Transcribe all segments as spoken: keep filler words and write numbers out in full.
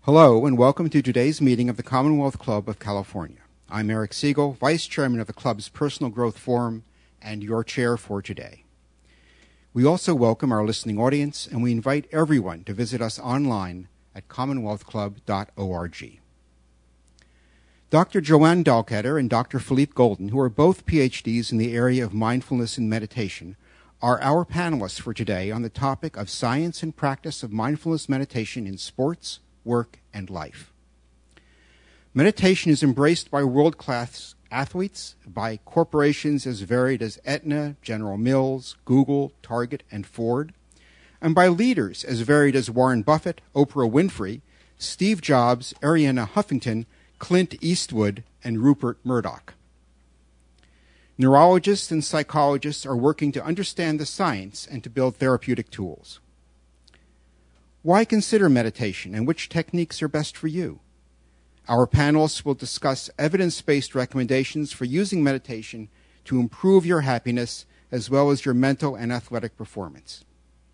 Hello, and welcome to today's meeting of the Commonwealth Club of California. I'm Eric Siegel, Vice Chairman of the Club's Personal Growth Forum and your chair for today. We also welcome our listening audience, and we invite everyone to visit us online at commonwealth club dot org. Doctor Joanne Dahlketter and Doctor Philippe Golden, who are both P H Ds in the area of mindfulness and meditation, are our panelists for today on the topic of science and practice of mindfulness meditation in sports, work, and life. Meditation is embraced by world-class athletes, by corporations as varied as Aetna, General Mills, Google, Target, and Ford, and by leaders as varied as Warren Buffett, Oprah Winfrey, Steve Jobs, Arianna Huffington, Clint Eastwood, and Rupert Murdoch. Neurologists and psychologists are working to understand the science and to build therapeutic tools. Why consider meditation, and which techniques are best for you? Our panelists will discuss evidence-based recommendations for using meditation to improve your happiness as well as your mental and athletic performance.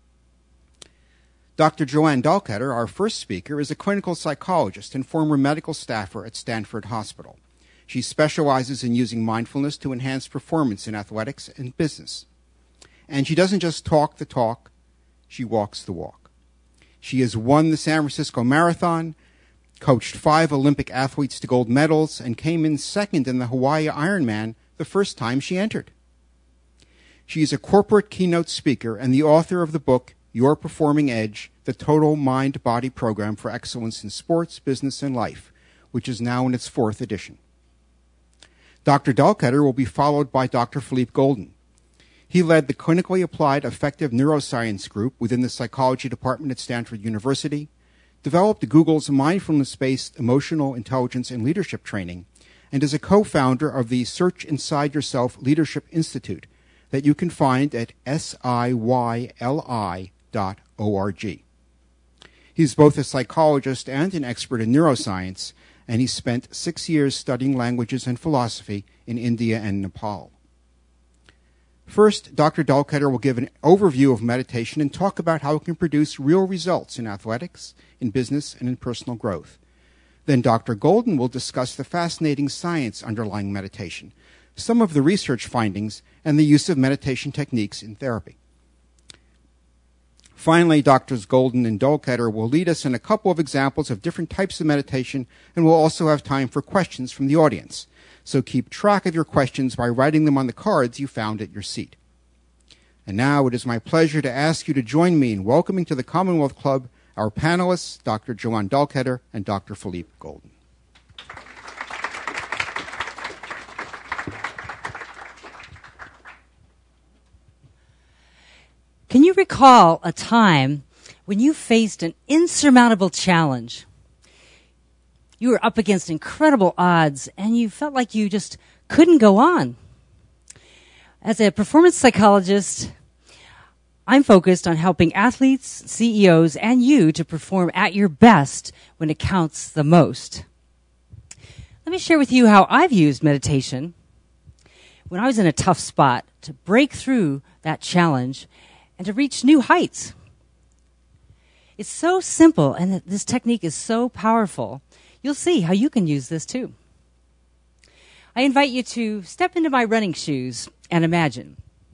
Doctor Joanne Dahlketter, our first speaker, is a clinical psychologist and former medical staffer at Stanford Hospital. She specializes in using mindfulness to enhance performance in athletics and business. And she doesn't just talk the talk, she walks the walk. She has won the San Francisco Marathon, coached five Olympic athletes to gold medals, and came in second in the Hawaii Ironman the first time she entered. She is a corporate keynote speaker and the author of the book, Your Performing Edge, the Total Mind-Body Program for Excellence in Sports, Business, and Life, which is now in its fourth edition. Doctor Dahlketter will be followed by Doctor Philippe Golden. He led the Clinically Applied Affective Neuroscience Group within the Psychology Department at Stanford University, developed Google's mindfulness-based emotional intelligence and leadership training, and is a co-founder of the Search Inside Yourself Leadership Institute that you can find at S I Y L I dot org. He's both a psychologist and an expert in neuroscience, and he spent six years studying languages and philosophy in India and Nepal. First, Doctor Dahlketter will give an overview of meditation and talk about how it can produce real results in athletics, in business, and in personal growth. Then Doctor Golden will discuss the fascinating science underlying meditation, some of the research findings, and the use of meditation techniques in therapy. Finally, Doctors Golden and Dahlketter will lead us in a couple of examples of different types of meditation, and we'll also have time for questions from the audience. So keep track of your questions by writing them on the cards you found at your seat. And now it is my pleasure to ask you to join me in welcoming to the Commonwealth Club our panelists, Doctor Joanne Dahlketter and Doctor Philippe Golden. Can you recall a time when you faced an insurmountable challenge? You were up against incredible odds, and you felt like you just couldn't go on. As a performance psychologist, I'm focused on helping athletes, C E Os, and you to perform at your best when it counts the most. Let me share with you how I've used meditation when I was in a tough spot to break through that challenge and to reach new heights. It's so simple, and this technique is so powerful. You'll see how you can use this too. I invite you to step into my running shoes and imagine.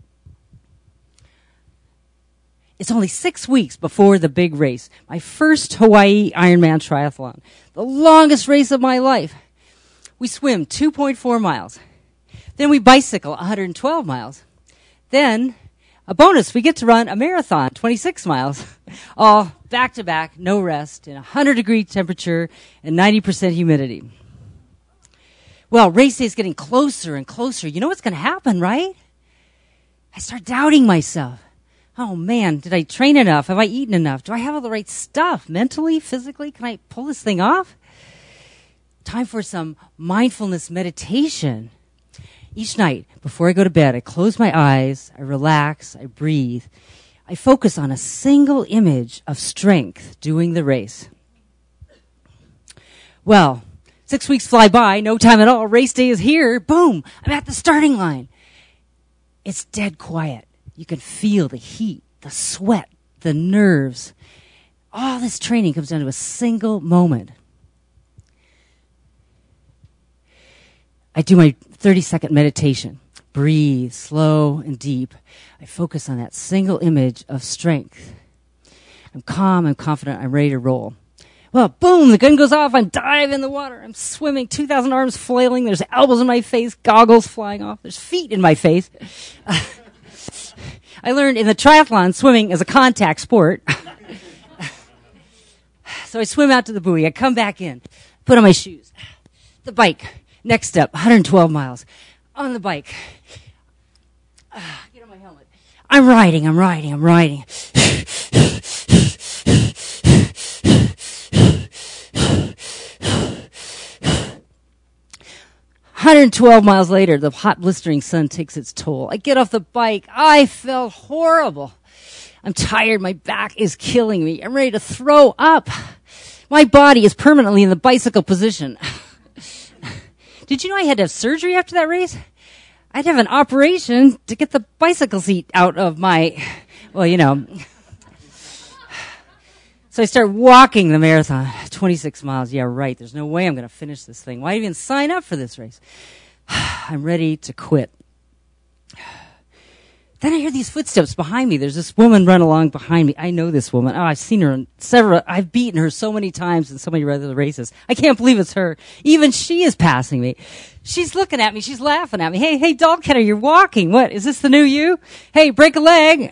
It's only six weeks before the big race, my first Hawaii Ironman triathlon, the longest race of my life. We swim two point four miles. Then we bicycle one hundred twelve miles. Then, a bonus, we get to run a marathon, twenty-six miles, all back to back, no rest, in one hundred degree temperature and ninety percent humidity. Well, race day is getting closer and closer. You know what's going to happen, right? I start doubting myself. Oh man, did I train enough? Have I eaten enough? Do I have all the right stuff? Mentally, physically, can I pull this thing off? Time for some mindfulness meditation. Each night, before I go to bed, I close my eyes, I relax, I breathe. I focus on a single image of strength doing the race. Well, six weeks fly by, no time at all, race day is here, boom, I'm at the starting line. It's dead quiet. You can feel the heat, the sweat, the nerves. All this training comes down to a single moment. I do my thirty-second meditation. Breathe slow and deep. I focus on that single image of strength. I'm calm, I'm confident, I'm ready to roll. Well, boom, the gun goes off, I dive in the water, I'm swimming, two thousand arms flailing, there's elbows in my face, goggles flying off, there's feet in my face. Uh, I learned in the triathlon, swimming is a contact sport. So I swim out to the buoy, I come back in, put on my shoes. The bike, next step, one hundred twelve miles. On the bike. Uh, get on my helmet. I'm riding, I'm riding, I'm riding. one hundred twelve miles later, the hot blistering sun takes its toll. I get off the bike. I felt horrible. I'm tired. My back is killing me. I'm ready to throw up. My body is permanently in the bicycle position. Did you know I had to have surgery after that race? I'd have an operation to get the bicycle seat out of my, well, you know. So I start walking the marathon, twenty-six miles. Yeah, right. There's no way I'm going to finish this thing. Why even sign up for this race? I'm ready to quit. Then I hear these footsteps behind me. There's this woman run along behind me. I know this woman. Oh, I've seen her in several, I've beaten her so many times in so many other races. I can't believe it's her. Even she is passing me. She's looking at me. She's laughing at me. Hey, hey, Dalketter, you're walking. What? Is this the new you? Hey, break a leg.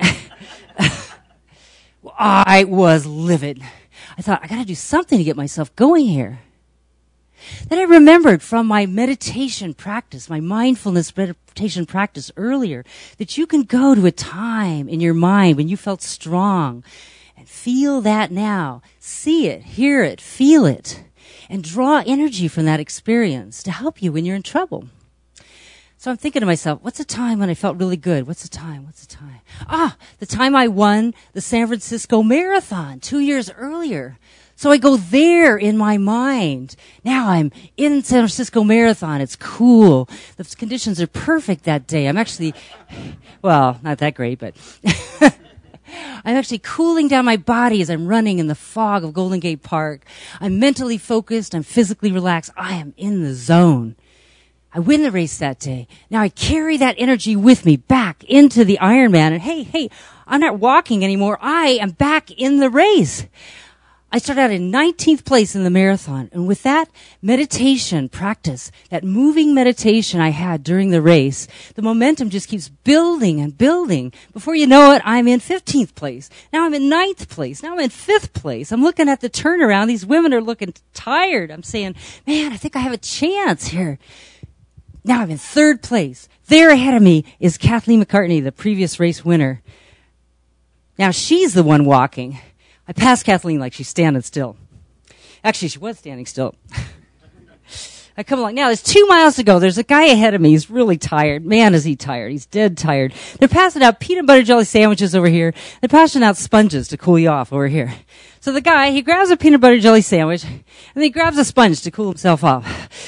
I was livid. I thought, I gotta do something to get myself going here. Then I remembered from my meditation practice, my mindfulness meditation practice earlier, that you can go to a time in your mind when you felt strong and feel that now. See it, hear it, feel it, and draw energy from that experience to help you when you're in trouble. So I'm thinking to myself, what's a time when I felt really good? What's the time? What's the time? Ah, the time I won the San Francisco Marathon two years earlier. So I go there in my mind. Now I'm in San Francisco Marathon. It's cool. The conditions are perfect that day. I'm actually, well, not that great, but I'm actually cooling down my body as I'm running in the fog of Golden Gate Park. I'm mentally focused. I'm physically relaxed. I am in the zone. I win the race that day. Now I carry that energy with me back into the Ironman. And hey, hey, I'm not walking anymore. I am back in the race. I started out in nineteenth place in the marathon. And with that meditation practice, that moving meditation I had during the race, the momentum just keeps building and building. Before you know it, I'm in fifteenth place. Now I'm in ninth place. Now I'm in fifth place. I'm looking at the turnaround. These women are looking tired. I'm saying, man, I think I have a chance here. Now I'm in third place. There ahead of me is Kathleen McCartney, the previous race winner. Now she's the one walking. I passed Kathleen like she's standing still. Actually, she was standing still. I come along. Now, there's two miles to go. There's a guy ahead of me. He's really tired. Man, is he tired. He's dead tired. They're passing out peanut butter jelly sandwiches over here. They're passing out sponges to cool you off over here. So the guy, he grabs a peanut butter jelly sandwich, and then he grabs a sponge to cool himself off.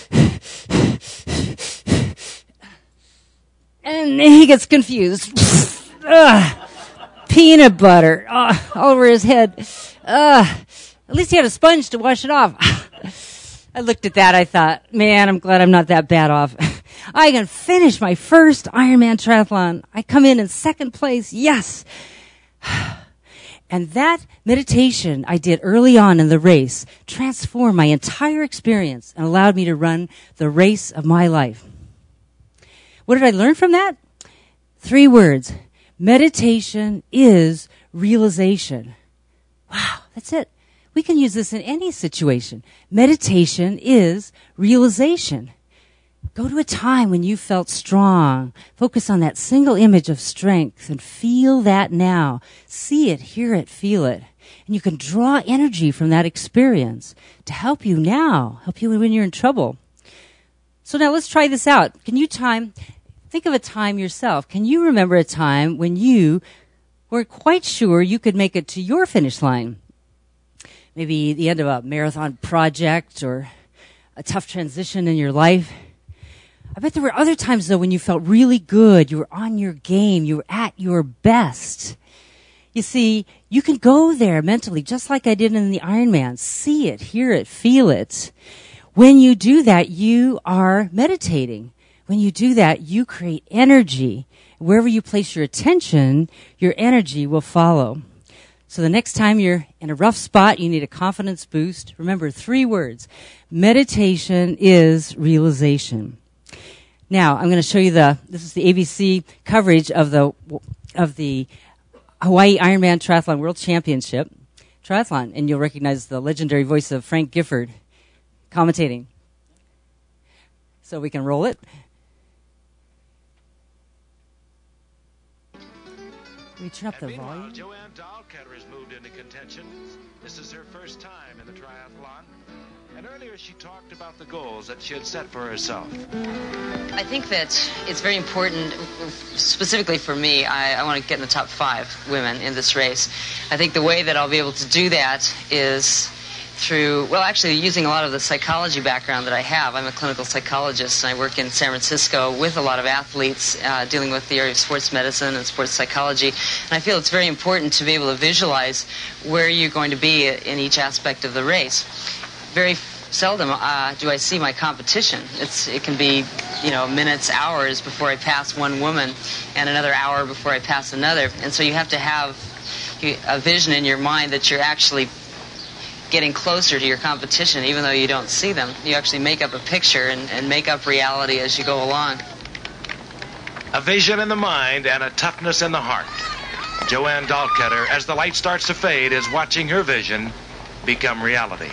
And he gets confused. Ugh. Peanut butter uh, all over his head. Uh, at least he had a sponge to wash it off. I looked at that. I thought, man, I'm glad I'm not that bad off. I can finish my first Ironman triathlon. I come in in second place. Yes. And that meditation I did early on in the race transformed my entire experience and allowed me to run the race of my life. What did I learn from that? Three words. Meditation is realization. Wow, that's it. We can use this in any situation. Meditation is realization. Go to a time when you felt strong. Focus on that single image of strength and feel that now. See it, hear it, feel it. And you can draw energy from that experience to help you now, help you when you're in trouble. So now let's try this out. Can you time... Think of a time yourself. Can you remember a time when you were quite sure you could make it to your finish line? Maybe the end of a marathon project or a tough transition in your life. I bet there were other times, though, when you felt really good. You were on your game. You were at your best. You see, you can go there mentally, just like I did in the Ironman. See it, hear it, feel it. When you do that, you are meditating. When you do that, you create energy. Wherever you place your attention, your energy will follow. So the next time you're in a rough spot, you need a confidence boost. Remember three words. Meditation is realization. Now, I'm going to show you the, this is the A B C coverage of the, of the Hawaii Ironman Triathlon World Championship Triathlon, and you'll recognize the legendary voice of Frank Gifford commentating. So we can roll it. Can we turn up the volume? Joanne Dahlketter has moved into contention. This is her first time in the triathlon. And earlier she talked about the goals that she had set for herself. I think that it's very important, specifically for me, I, I want to get in the top five women in this race. I think the way that I'll be able to do that is through, well, actually using a lot of the psychology background that I have. I'm a clinical psychologist, and I work in San Francisco with a lot of athletes uh, dealing with the area of sports medicine and sports psychology. And I feel it's very important to be able to visualize where you're going to be in each aspect of the race. Very seldom uh, do I see my competition. It's, it can be, you know, minutes, hours before I pass one woman and another hour before I pass another. And so you have to have a vision in your mind that you're actually getting closer to your competition, even though you don't see them. You actually make up a picture and, and make up reality as you go along. A vision in the mind and a toughness in the heart. Joanne Dahlketter, as the light starts to fade, is watching her vision become reality.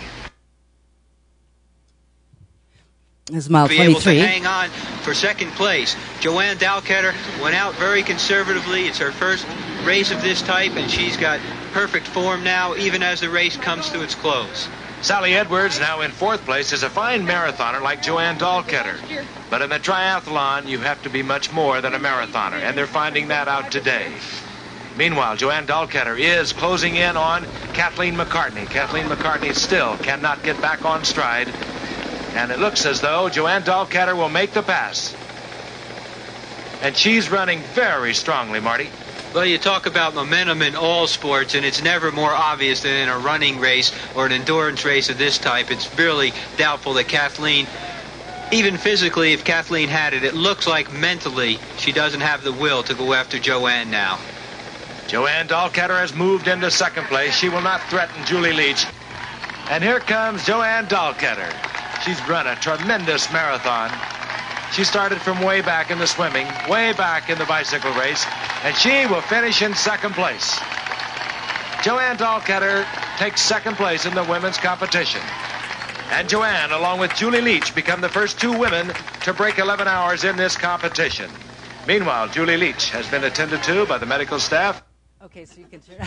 This is mile be twenty-three. Able to hang on for second place. Joanne Dahlketter went out very conservatively. It's her first race of this type, and she's got perfect form now, even as the race comes to its close. Sally Edwards, now in fourth place, is a fine marathoner like Joanne Dahlketter. But in the triathlon, you have to be much more than a marathoner, and they're finding that out today. Meanwhile, Joanne Dahlketter is closing in on Kathleen McCartney. Kathleen McCartney still cannot get back on stride. And it looks as though Joanne Dahlketter will make the pass. And she's running very strongly, Marty. Well, you talk about momentum in all sports, and it's never more obvious than in a running race or an endurance race of this type. It's really doubtful that Kathleen, even physically, if Kathleen had it, it looks like mentally she doesn't have the will to go after Joanne now. Joanne Dahlketter has moved into second place. She will not threaten Julie Leach. And here comes Joanne Dahlketter. She's run a tremendous marathon. She started from way back in the swimming, way back in the bicycle race, and she will finish in second place. Joanne Dahlketter takes second place in the women's competition. And Joanne, along with Julie Leach, become the first two women to break eleven hours in this competition. Meanwhile, Julie Leach has been attended to by the medical staff. Okay, so you can turn.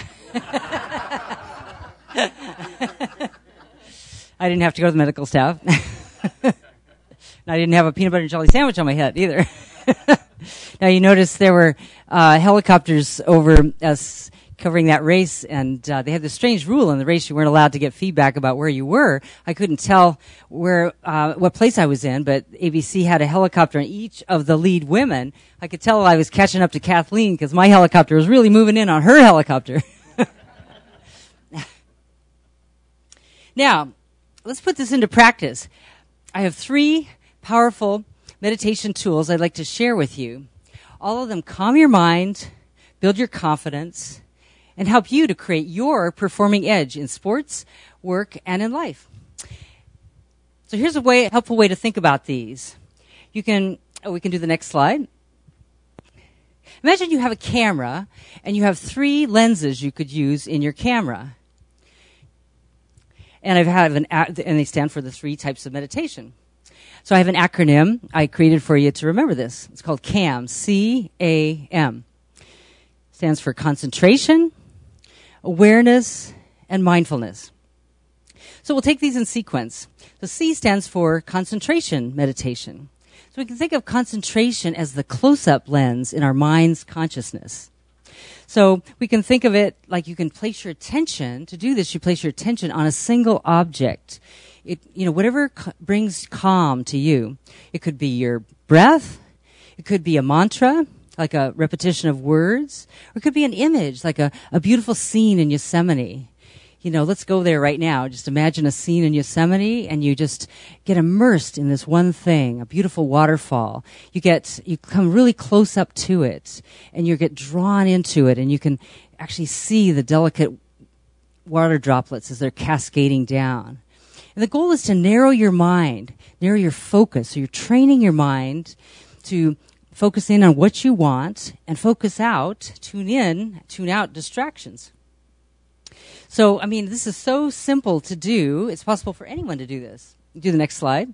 I didn't have to go to the medical staff. And I didn't have a peanut butter and jelly sandwich on my head either. Now, you notice there were uh, helicopters over us covering that race, and uh, they had this strange rule in the race. You weren't allowed to get feedback about where you were. I couldn't tell where, uh, what place I was in, but A B C had a helicopter on each of the lead women. I could tell I was catching up to Kathleen because my helicopter was really moving in on her helicopter. Now, let's put this into practice. I have three powerful meditation tools I'd like to share with you. All of them calm your mind, build your confidence, and help you to create your performing edge in sports, work, and in life. So here's a way, a helpful way to think about these. You can, oh, we can do the next slide. Imagine you have a camera, and you have three lenses you could use in your camera. And I've had an, and they stand for the three types of meditation. So I have an acronym I created for you to remember this. It's called CAM, C A M. Stands for concentration, awareness, and mindfulness. So we'll take these in sequence. The C stands for concentration meditation. So we can think of concentration as the close-up lens in our mind's consciousness. So we can think of it like you can place your attention, to do this, you place your attention on a single object. It, you know, whatever c- brings calm to you. It could be your breath. It could be a mantra, like a repetition of words, or it could be an image, like a, a beautiful scene in Yosemite. You know, let's go there right now. Just imagine a scene in Yosemite, and you just get immersed in this one thing, a beautiful waterfall. You get, you come really close up to it, and you get drawn into it, and you can actually see the delicate water droplets as they're cascading down. And the goal is to narrow your mind, narrow your focus. So you're training your mind to focus in on what you want and focus out, tune in, tune out distractions. So, I mean, this is so simple to do. It's possible for anyone to do this. Do the next slide.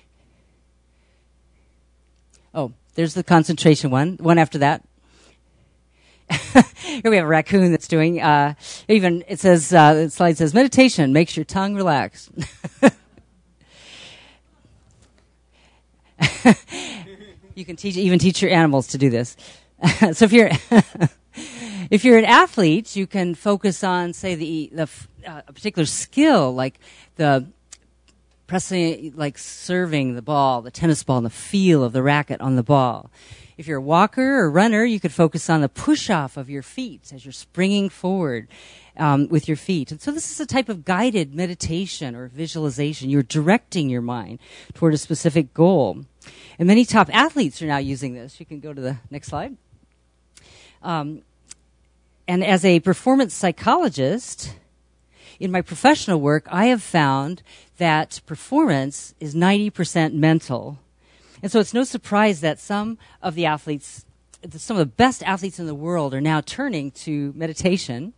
Oh, there's the concentration one. One after that. Here we have a raccoon that's doing, uh, even, it says, uh, the slide says, meditation makes your tongue relax. You can teach, even teach your animals to do this. So if you're, if you're an athlete, you can focus on, say, the, the, uh, a particular skill, like the pressing, like serving the ball, the tennis ball, and the feel of the racket on the ball. If you're a walker or runner, you could focus on the push-off of your feet as you're springing forward um, with your feet. And so this is a type of guided meditation or visualization. You're directing your mind toward a specific goal. And many top athletes are now using this. You can go to the next slide. Um, and as a performance psychologist, in my professional work, I have found that performance is ninety percent mental. And so it's no surprise that some of the athletes, some of the best athletes in the world are now turning to meditation.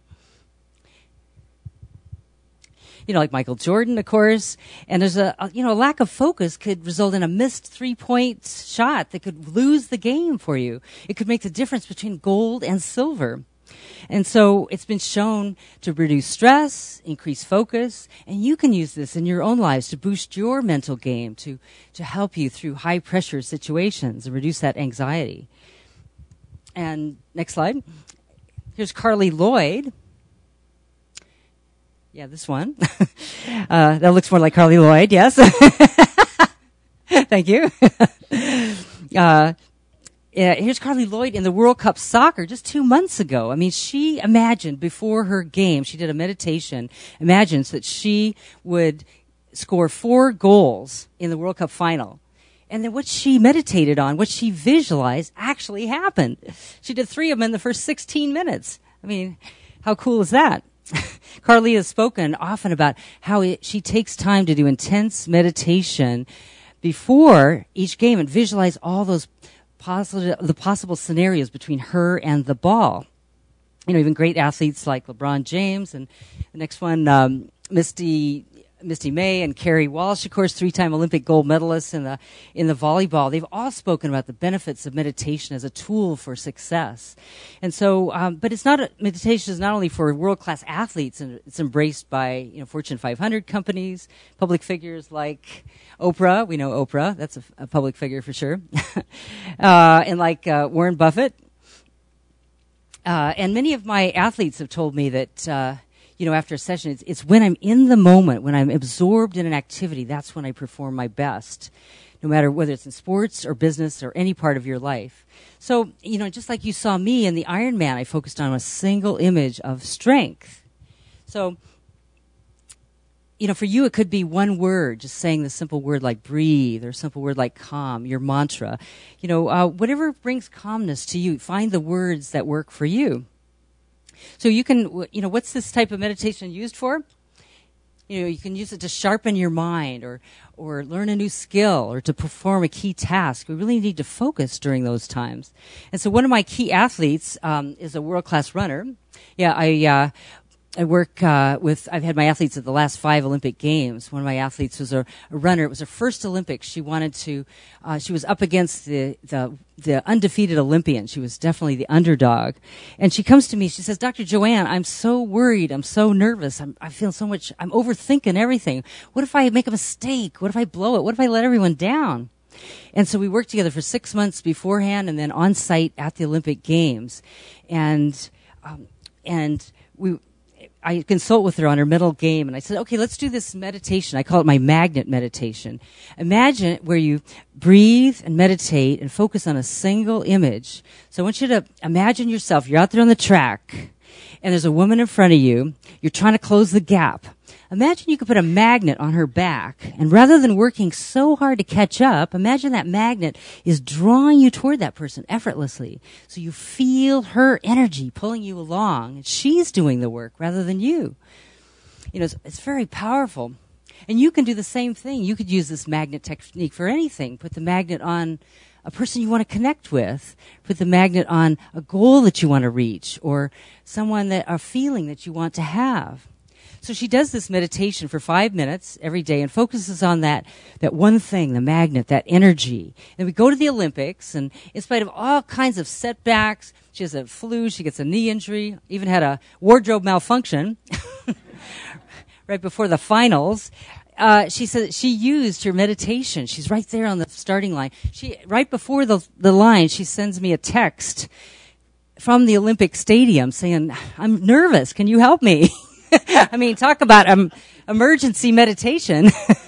You know, like Michael Jordan, of course. And there's a, a, you know, a lack of focus could result in a missed three-point shot that could lose the game for you. It could make the difference between gold and silver. And so it's been shown to reduce stress, increase focus, and you can use this in your own lives to boost your mental game, to, to help you through high-pressure situations and reduce that anxiety. And next slide. Here's Carly Lloyd. Yeah, this one. uh, that looks more like Carly Lloyd, yes. Thank you. uh, Yeah, here's Carly Lloyd in the World Cup soccer just two months ago. I mean, she imagined before her game, she did a meditation, imagines that she would score four goals in the World Cup final. And then what she meditated on, what she visualized, actually happened. She did three of them in the first sixteen minutes. I mean, how cool is that? Carly has spoken often about how it, she takes time to do intense meditation before each game and visualize all those Possible, the possible scenarios between her and the ball. You know, even great athletes like LeBron James and the next one, um, Misty Misty May and Carrie Walsh, of course, three-time Olympic gold medalists in the in the volleyball. They've all spoken about the benefits of meditation as a tool for success. And so, um, but it's not a, meditation is not only for world-class athletes, and it's embraced by you know Fortune five hundred companies, public figures like Oprah. We know Oprah; that's a, a public figure for sure, uh, and like uh, Warren Buffett. Uh, and many of my athletes have told me that. Uh, You know, after a session, it's, it's when I'm in the moment, when I'm absorbed in an activity, that's when I perform my best, no matter whether it's in sports or business or any part of your life. So, you know, just like you saw me in the Ironman, I focused on a single image of strength. So, you know, for you, it could be one word, just saying the simple word like breathe or a simple word like calm, your mantra. You know, uh, whatever brings calmness to you, find the words that work for you. So you can, you know, what's this type of meditation used for? You know, you can use it to sharpen your mind or, or learn a new skill or to perform a key task. We really need to focus during those times. And so one of my key athletes um, is a world-class runner. Yeah, I uh, I work uh, with, I've had my athletes at the last five Olympic Games. One of my athletes was a, a runner. It was her first Olympics. She wanted to, uh, she was up against the, the, the undefeated Olympian. She was definitely the underdog. And she comes to me, she says, Doctor Joanne, I'm so worried. I'm so nervous. I'm, I feel so much, I'm overthinking everything. What if I make a mistake? What if I blow it? What if I let everyone down? And so we worked together for six months beforehand and then on site at the Olympic Games. And, um, and we, I consult with her on her mental game, and I said, okay, let's do this meditation. I call it my magnet meditation. Imagine where you breathe and meditate and focus on a single image. So I want you to imagine yourself, you're out there on the track, and there's a woman in front of you. You're trying to close the gap. Imagine you could put a magnet on her back, and rather than working so hard to catch up, imagine that magnet is drawing you toward that person effortlessly. So you feel her energy pulling you along, and she's doing the work rather than you. You know, it's, it's very powerful. And you can do the same thing. You could use this magnet technique for anything. Put the magnet on a person you want to connect with. Put the magnet on a goal that you want to reach, or someone that, a feeling that you want to have. So she does this meditation for five minutes every day and focuses on that, that one thing, the magnet, that energy. And we go to the Olympics, and in spite of all kinds of setbacks, she has a flu, she gets a knee injury, even had a wardrobe malfunction right before the finals. Uh, she said she used her meditation. She's right there on the starting line. She, right before the, the line, she sends me a text from the Olympic Stadium saying, I'm nervous. Can you help me? I mean, talk about um, emergency meditation.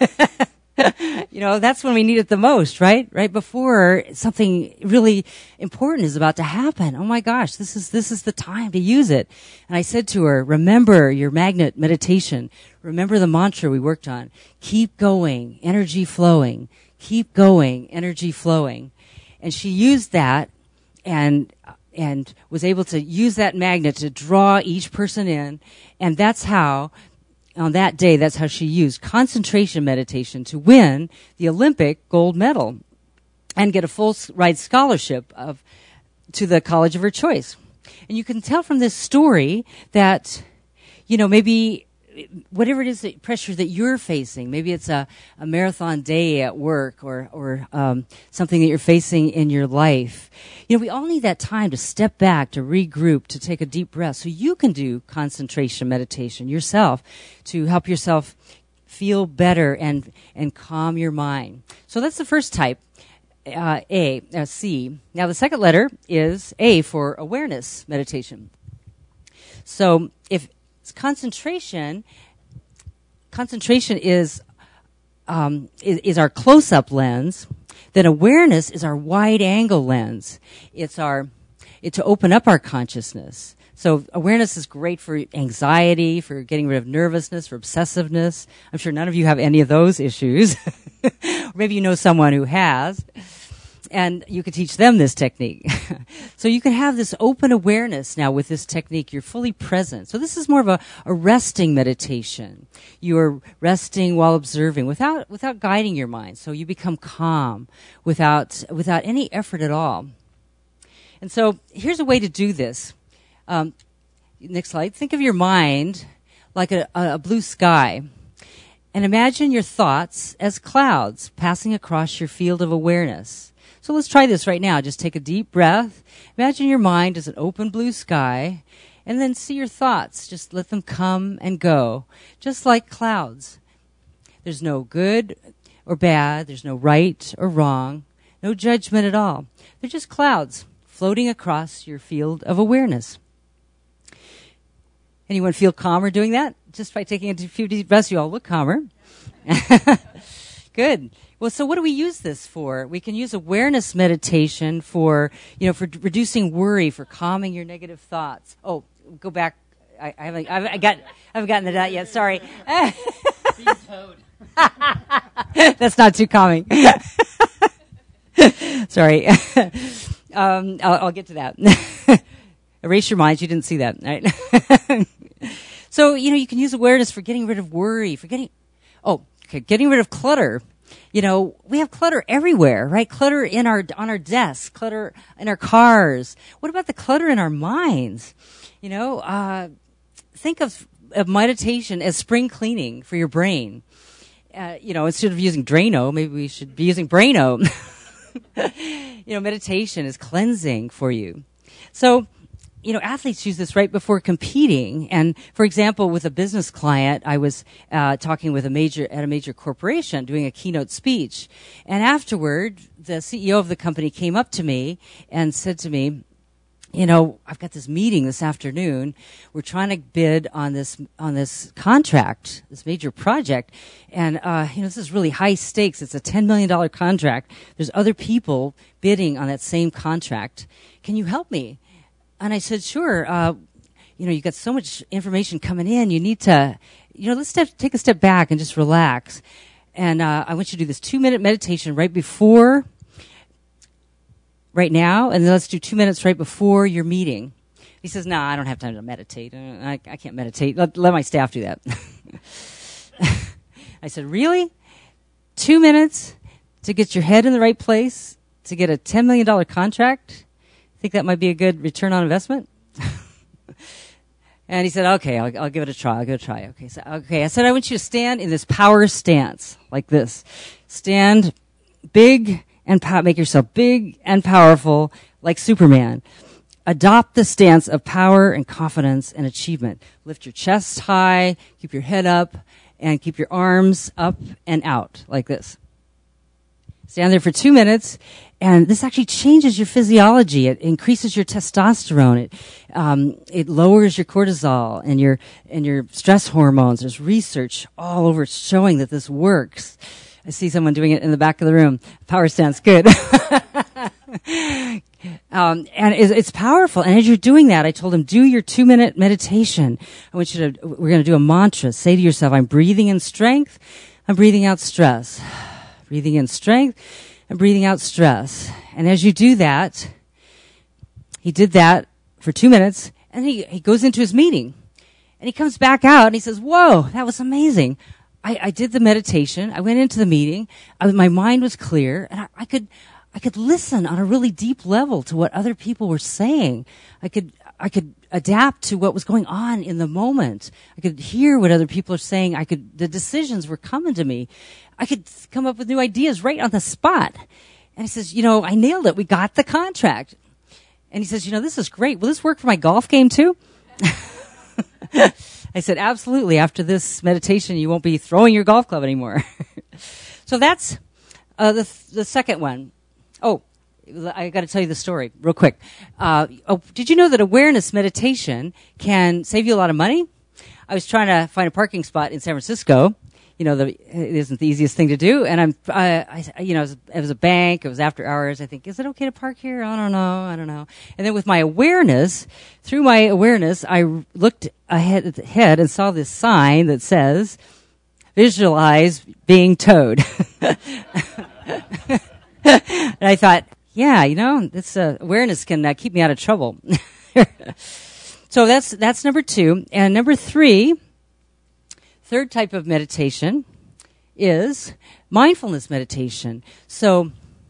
You know, that's when we need it the most, right? Right before something really important is about to happen. Oh my gosh, this is this is the time to use it. And I said to her, remember your magnet meditation. Remember the mantra we worked on. Keep going, energy flowing. Keep going, energy flowing. And she used that and and was able to use that magnet to draw each person in. And that's how, on that day, that's how she used concentration meditation to win the Olympic gold medal and get a full ride scholarship of to the college of her choice. And you can tell from this story that, you know, maybe whatever it is, that pressure that you're facing, maybe it's a, a marathon day at work or, or um, something that you're facing in your life. You know, we all need that time to step back, to regroup, to take a deep breath so you can do concentration meditation yourself to help yourself feel better and, and calm your mind. So that's the first type, uh, A, uh, C. Now the second letter is A for awareness meditation. So if concentration, concentration is, um, is, is our close-up lens. Then awareness is our wide-angle lens. It's our, it's to open up our consciousness. So awareness is great for anxiety, for getting rid of nervousness, for obsessiveness. I'm sure none of you have any of those issues. Or maybe you know someone who has. And you can teach them this technique. So you can have this open awareness now with this technique. You're fully present. So this is more of a, a resting meditation. You're resting while observing without without guiding your mind. So you become calm without without any effort at all. And so here's a way to do this. Um, next slide. Think of your mind like a, a blue sky. And imagine your thoughts as clouds passing across your field of awareness. So let's try this right now. Just take a deep breath. Imagine your mind as an open blue sky, and then see your thoughts. Just let them come and go, just like clouds. There's no good or bad. There's no right or wrong. No judgment at all. They're just clouds floating across your field of awareness. Anyone feel calmer doing that? Just by taking a few deep breaths, you all look calmer. Good. Well, so what do we use this for? We can use awareness meditation for, you know, for d- reducing worry, for calming your negative thoughts. Oh, go back. I, I haven't, I haven't got, I haven't gotten to that yet. Sorry. Being towed. That's not too calming. Sorry. um, I'll, I'll get to that. Erase your minds. You didn't see that, right? So, you know, you can use awareness for getting rid of worry, for getting, oh, okay, getting rid of clutter. You know, we have clutter everywhere, right? Clutter in our, on our desks, clutter in our cars. What about the clutter in our minds? You know, uh, think of, of meditation as spring cleaning for your brain. Uh, you know, instead of using Drano, maybe we should be using Braino. You know, meditation is cleansing for you. So, you know, athletes use this right before competing. And for example, with a business client, I was uh, talking with a major at a major corporation, doing a keynote speech. And afterward, the C E O of the company came up to me and said to me, you know, I've got this meeting this afternoon. We're trying to bid on this on this contract, this major project, and uh, you know, this is really high stakes. It's a ten million dollar contract. There's other people bidding on that same contract. Can you help me? And I said, sure. Uh, you know, you got so much information coming in. You need to, you know, let's step, take a step back and just relax. And uh, I want you to do this two minute meditation right before. Right now, and then let's do two minutes right before your meeting. He says, no, nah, I don't have time to meditate. I, I can't meditate. Let, let my staff do that. I said, really? Two minutes to get your head in the right place, to get a ten million dollar contract? Think that might be a good return on investment? And he said, okay, I'll, I'll give it a try. I'll give it a try. Okay, so, okay. I said, I want you to stand in this power stance, like this. Stand big and pow- make yourself big and powerful like Superman. Adopt the stance of power and confidence and achievement. Lift your chest high, keep your head up, and keep your arms up and out like this. Stand there for two minutes, and this actually changes your physiology. It increases your testosterone. It um, it lowers your cortisol and your and your stress hormones. There's research all over showing that this works. I see someone doing it in the back of the room. Power stance, good. um, and it's, it's powerful. And as you're doing that, I told him, do your two-minute meditation. I want you to, we're going to do a mantra. Say to yourself, I'm breathing in strength. I'm breathing out stress. Breathing in strength and breathing out stress. And as you do that, he did that for two minutes, and he, he goes into his meeting. And he comes back out, and he says, whoa, that was amazing. I, I did the meditation. I went into the meeting. I, my mind was clear, and I, I could, I could listen on a really deep level to what other people were saying. I could, I could adapt to what was going on in the moment. I could hear what other people are saying. I could, the decisions were coming to me. I could come up with new ideas right on the spot. And he says, you know, I nailed it. We got the contract. And he says, you know, this is great. Will this work for my golf game too? I said, absolutely. After this meditation, you won't be throwing your golf club anymore. So that's uh, the the second one. Oh, I got to tell you the story real quick. Uh, oh, did you know that awareness meditation can save you a lot of money? I was trying to find a parking spot in San Francisco. You know, the, it isn't the easiest thing to do. And I'm, I, I you know, it was, it was a bank. It was after hours. I think, is it okay to park here? I don't know. I don't know. And then with my awareness, through my awareness, I looked ahead, ahead and saw this sign that says, visualize being towed. And I thought, yeah, you know, this uh, awareness can uh, keep me out of trouble. So that's, that's number two. And number three, third type of meditation is mindfulness meditation. So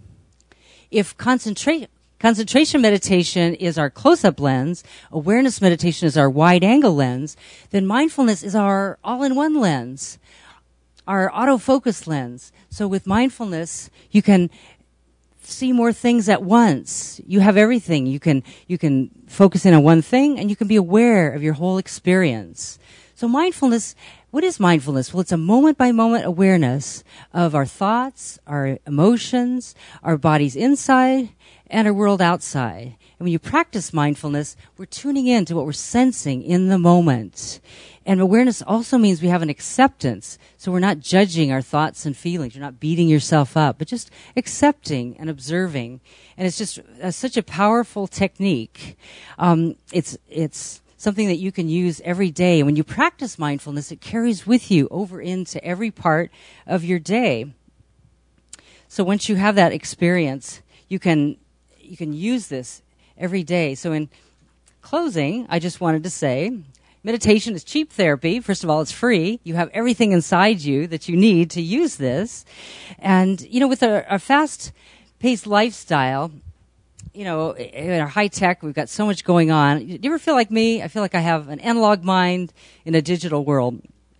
if concentra- concentration meditation is our close-up lens, awareness meditation is our wide-angle lens, then mindfulness is our all-in-one lens, our autofocus lens. So with mindfulness, you can see more things at once. You have everything. You can, you can focus in on one thing, and you can be aware of your whole experience. So mindfulness, what is mindfulness? Well, it's a moment-by-moment awareness of our thoughts, our emotions, our bodies inside, and our world outside. And when you practice mindfulness, we're tuning in to what we're sensing in the moment. And awareness also means we have an acceptance. So we're not judging our thoughts and feelings. You're not beating yourself up, but just accepting and observing. And it's just uh, such a powerful technique. Um, it's, it's, something that you can use every day. And when you practice mindfulness, it carries with you over into every part of your day. So once you have that experience, you can you can use this every day. So in closing, I just wanted to say, meditation is cheap therapy. First of all, it's free. You have everything inside you that you need to use this. And, you know, with a, a fast-paced lifestyle, you know, in our high tech, we've got so much going on. Do you ever feel like me? I feel like I have an analog mind in a digital world.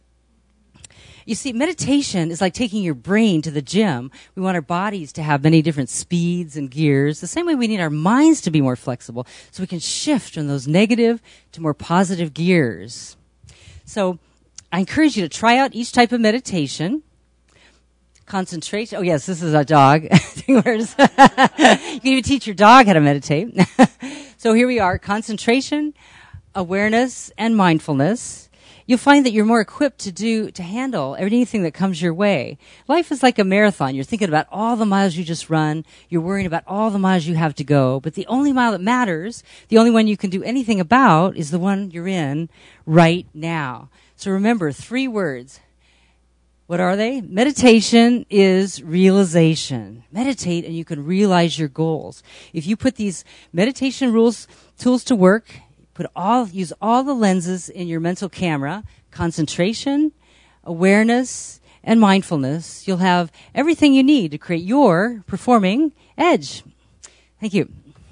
You see, meditation is like taking your brain to the gym. We want our bodies to have many different speeds and gears. The same way we need our minds to be more flexible so we can shift from those negative to more positive gears. So I encourage you to try out each type of meditation. Concentration. Oh, yes, this is a dog. You can even teach your dog how to meditate. So So here we are, concentration, awareness, and mindfulness. You'll find that you're more equipped to do, to handle anything that comes your way. Life is like a marathon. You're thinking about all the miles you just run. You're worrying about all the miles you have to go. But the only mile that matters, the only one you can do anything about, is the one you're in right now. So remember, three words. What are they? Meditation is realization. Meditate and you can realize your goals. If you put these meditation rules, tools to work, Put all, use all the lenses in your mental camera, concentration, awareness, and mindfulness. You'll have everything you need to create your performing edge. Thank you.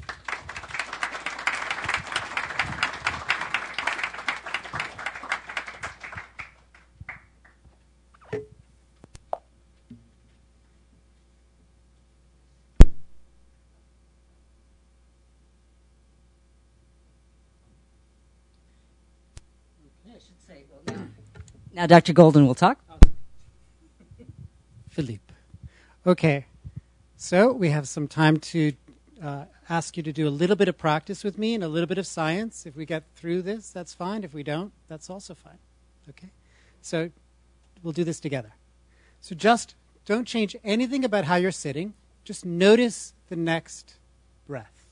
Now Doctor Golden will talk. Philippe. Okay, so we have some time to uh, ask you to do a little bit of practice with me and a little bit of science. If we get through this, that's fine. If we don't, that's also fine. Okay, so we'll do this together. So just don't change anything about how you're sitting. Just notice the next breath.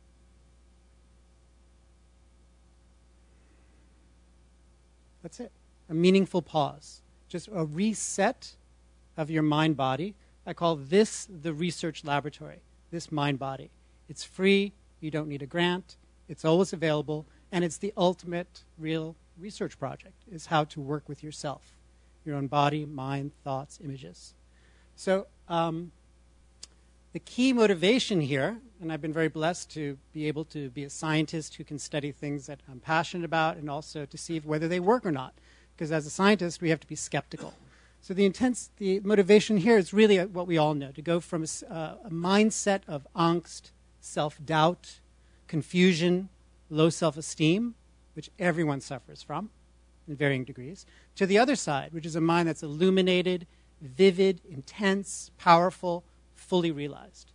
That's it. A meaningful pause, just a reset of your mind-body. I call this the research laboratory, this mind-body. It's free, you don't need a grant, it's always available, and it's the ultimate real research project, is how to work with yourself, your own body, mind, thoughts, images. So um, the key motivation here, and I've been very blessed to be able to be a scientist who can study things that I'm passionate about and also to see whether they work or not. Because as a scientist, we have to be skeptical. So the intense, the motivation here is really what we all know, to go from a, uh, a mindset of angst, self-doubt, confusion, low self-esteem, which everyone suffers from in varying degrees, to the other side, which is a mind that's illuminated, vivid, intense, powerful, fully realized.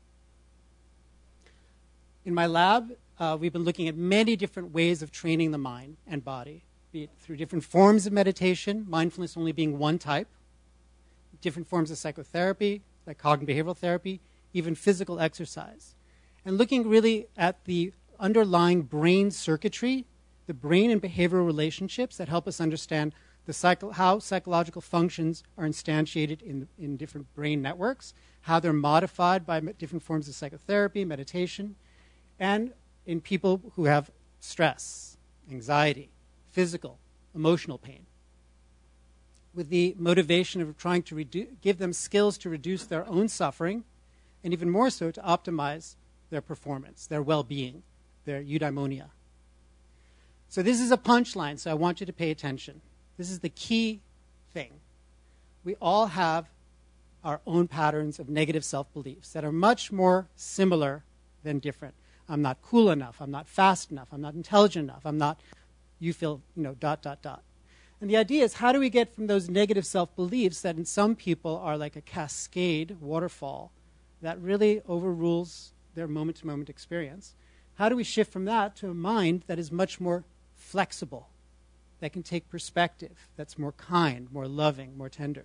In my lab, uh, we've been looking at many different ways of training the mind and body, be it through different forms of meditation, mindfulness only being one type, different forms of psychotherapy, like cognitive behavioral therapy, even physical exercise. And looking really at the underlying brain circuitry, the brain and behavioral relationships that help us understand the psycho- how psychological functions are instantiated in, in different brain networks, how they're modified by me- different forms of psychotherapy, meditation, and in people who have stress, anxiety, physical, emotional pain, with the motivation of trying to redu- give them skills to reduce their own suffering, and even more so to optimize their performance, their well-being, their eudaimonia. So this is a punchline, so I want you to pay attention. This is the key thing. We all have our own patterns of negative self-beliefs that are much more similar than different. I'm not cool enough. I'm not fast enough. I'm not intelligent enough. I'm not... You feel, you know, dot, dot, dot. And the idea is, how do we get from those negative self-beliefs that in some people are like a cascade waterfall that really overrules their moment-to-moment experience? How do we shift from that to a mind that is much more flexible, that can take perspective, that's more kind, more loving, more tender?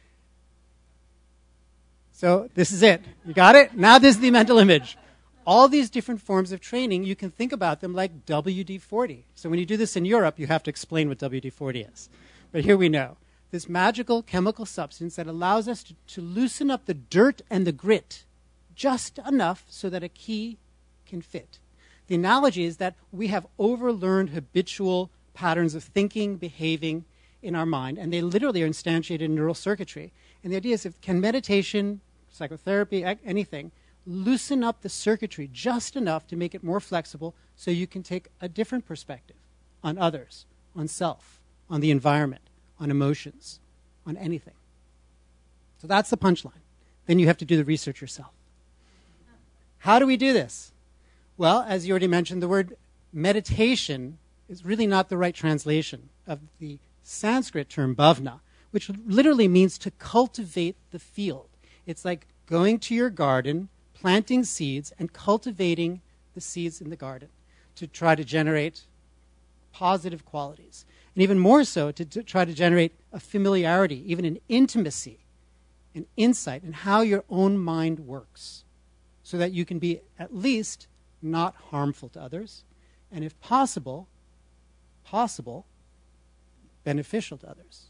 So this is it. You got it? Now this is the mental image. All these different forms of training, you can think about them like W D forty. So when you do this in Europe, you have to explain what W D forty is. But here we know. This magical chemical substance that allows us to, to loosen up the dirt and the grit just enough so that a key can fit. The analogy is that we have overlearned habitual patterns of thinking, behaving in our mind, and they literally are instantiated in neural circuitry. And the idea is, if can meditation, psychotherapy, anything, loosen up the circuitry just enough to make it more flexible so you can take a different perspective on others, on self, on the environment, on emotions, on anything. So that's the punchline. Then you have to do the research yourself. How do we do this? Well, as you already mentioned, the word meditation is really not the right translation of the Sanskrit term bhavna, which literally means to cultivate the field. It's like going to your garden, planting seeds, and cultivating the seeds in the garden. to try to generate positive qualities. And even more so, to, to try to generate a familiarity, even an intimacy, an insight in how your own mind works, so that you can be at least not harmful to others, and if possible, possible, beneficial to others.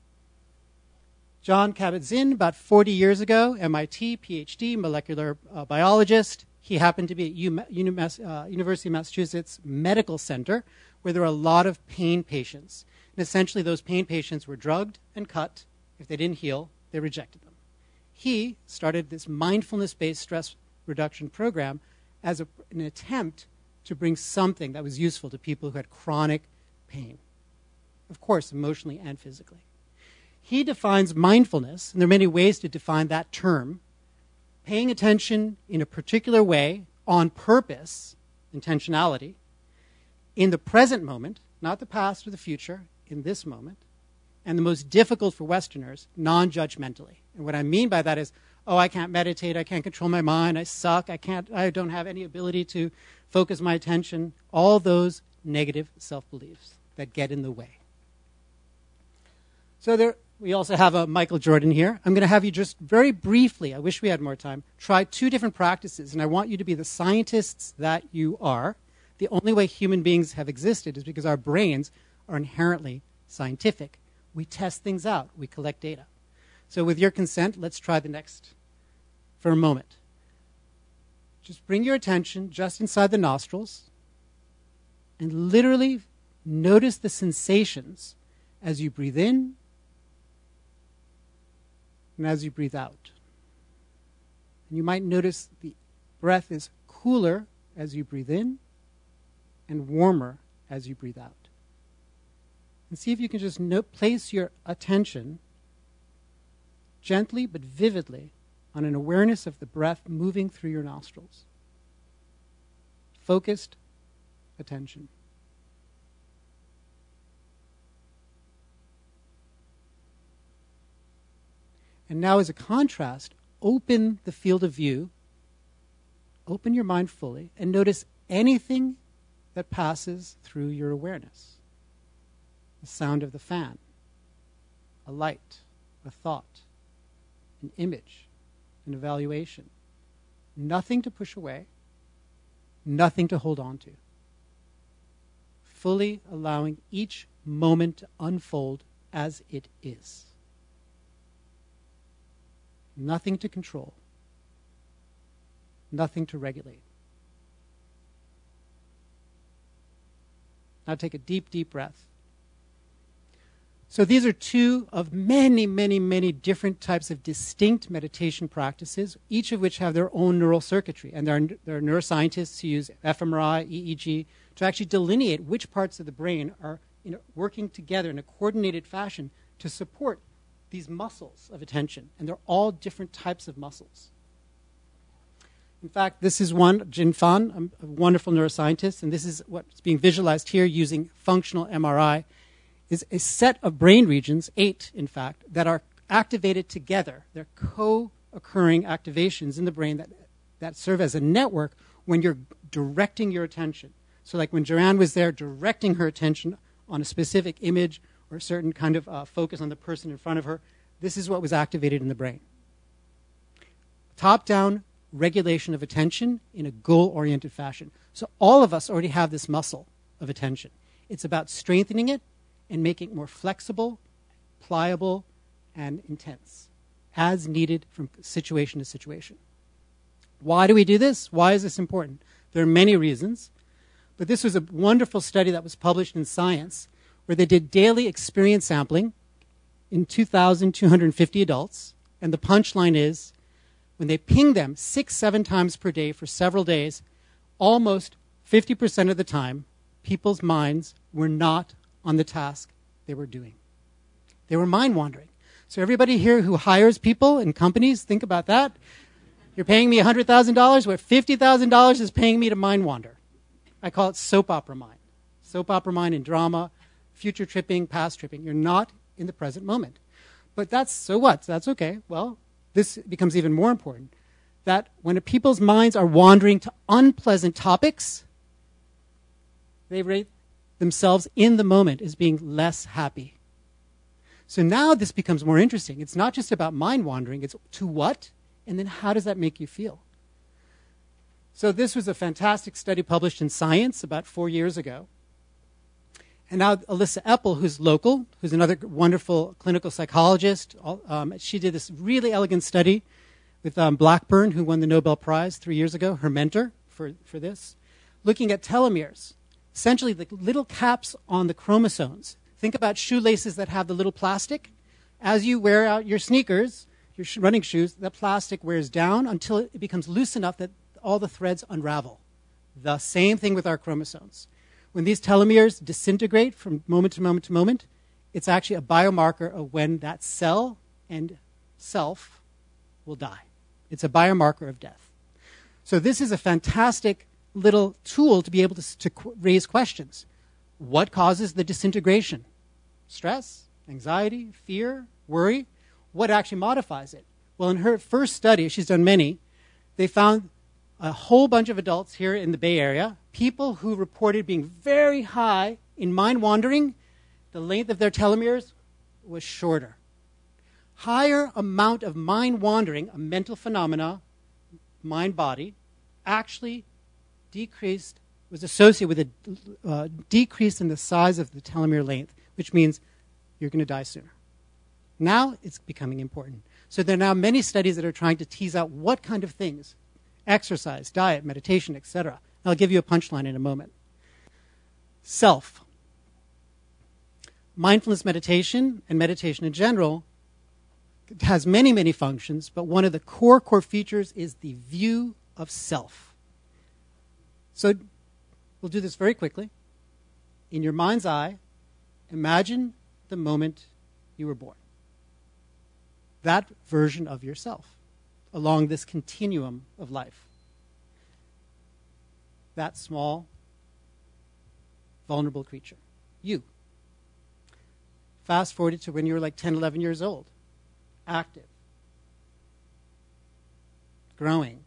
John Kabat-Zinn, about forty years ago, M I T, P H D, molecular uh, biologist. He happened to be at U- Uni- uh, University of Massachusetts Medical Center, where there were a lot of pain patients. And essentially, those pain patients were drugged and cut. If they didn't heal, they rejected them. He started this mindfulness-based stress reduction program as a, an attempt to bring something that was useful to people who had chronic pain, of course, emotionally and physically. He defines mindfulness, and there are many ways to define that term, paying attention in a particular way, on purpose, intentionality, in the present moment, not the past or the future, in this moment, and the most difficult for Westerners, non-judgmentally. And what I mean by that is, oh, I can't meditate, I can't control my mind, I suck, I can't, I don't have any ability to focus my attention, all those negative self-beliefs that get in the way. So there, we also have a Michael Jordan here. I'm going to have you just very briefly, I wish we had more time, try two different practices, and I want you to be the scientists that you are. The only way human beings have existed is because our brains are inherently scientific. We test things out. We collect data. So with your consent, let's try the next for a moment. Just bring your attention just inside the nostrils and literally notice the sensations as you breathe in and as you breathe out. And you might notice the breath is cooler as you breathe in and warmer as you breathe out. And see if you can just no- place your attention gently but vividly on an awareness of the breath moving through your nostrils. Focused attention. And now, as a contrast, open the field of view, open your mind fully, and notice anything that passes through your awareness. The sound of the fan, a light, a thought, an image, an evaluation. Nothing to push away, nothing to hold on to. Fully allowing each moment to unfold as it is. Nothing to control, nothing to regulate. Now take a deep, deep breath. So these are two of many, many, many different types of distinct meditation practices, each of which have their own neural circuitry. And there are, there are neuroscientists who use fMRI, E E G, to actually delineate which parts of the brain are you know, working together in a coordinated fashion to support these muscles of attention. And they're all different types of muscles. In fact, this is one, Jin Fan, a wonderful neuroscientist, and this is what's being visualized here using functional M R I, is a set of brain regions, eight in fact, that are activated together. They're co-occurring activations in the brain that, that serve as a network when you're directing your attention. So like when Joanne was there directing her attention on a specific image or a certain kind of uh, focus on the person in front of her, this is what was activated in the brain. Top-down regulation of attention in a goal-oriented fashion. So all of us already have this muscle of attention. It's about strengthening it and making it more flexible, pliable, and intense, as needed from situation to situation. Why do we do this? Why is this important? There are many reasons, but this was a wonderful study that was published in Science where they did daily experience sampling in two thousand two hundred fifty adults, and the punchline is, when they pinged them six, seven times per day for several days, almost fifty percent of the time, people's minds were not on the task they were doing. They were mind wandering. So everybody here who hires people in companies, think about that. You're paying me one hundred thousand dollars, where fifty thousand dollars is paying me to mind wander. I call it soap opera mind. Soap opera mind in drama, future tripping, past tripping. You're not in the present moment. But that's, so what? That's okay. Well, this becomes even more important, that when people's minds are wandering to unpleasant topics, They rate themselves in the moment as being less happy. So now this becomes more interesting. It's not just about mind wandering, it's to what, and then how does that make you feel? So this was a fantastic study published in Science about four years ago. And now Alyssa Epel, who's local, who's another wonderful clinical psychologist, um, she did this really elegant study with um, Blackburn, who won the Nobel Prize three years ago, her mentor for, for this, looking at telomeres, essentially the little caps on the chromosomes. Think about shoelaces that have the little plastic. As you wear out your sneakers, your sh- running shoes, that plastic wears down until it becomes loose enough that all the threads unravel. The same thing with our chromosomes. When these telomeres disintegrate from moment to moment to moment, it's actually a biomarker of when that cell and self will die. It's a biomarker of death. So this is a fantastic little tool to be able to, to qu- raise questions. What causes the disintegration? Stress, anxiety, fear, worry? What actually modifies it? Well, in her first study, she's done many, they found a whole bunch of adults here in the Bay Area, people who reported being very high in mind wandering, the length of their telomeres was shorter. Higher amount of mind wandering, a mental phenomena, mind-body, actually decreased, was associated with a uh, decrease in the size of the telomere length, which means you're going to die sooner. Now it's becoming important. So there are now many studies that are trying to tease out what kind of things, exercise, diet, meditation, et cetera. I'll give you a punchline in a moment. Self. Mindfulness meditation and meditation in general has many, many functions, but one of the core, core features is the view of self. So we'll do this very quickly. In your mind's eye, imagine the moment you were born. That version of yourself along this continuum of life. That small, vulnerable creature. You. Fast forward to when you were like ten, eleven years old. Active. Growing.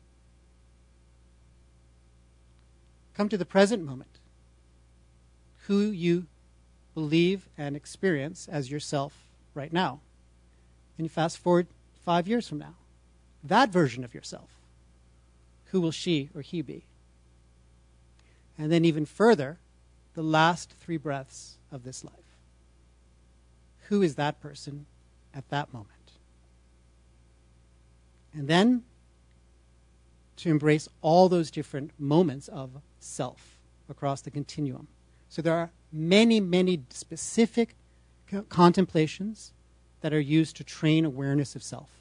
Come to the present moment. Who you believe and experience as yourself right now. And you fast forward five years from now. That version of yourself. Who will she or he be? And then even further, the last three breaths of this life. Who is that person at that moment? And then to embrace all those different moments of self across the continuum. So there are many, many specific co- contemplations that are used to train awareness of self.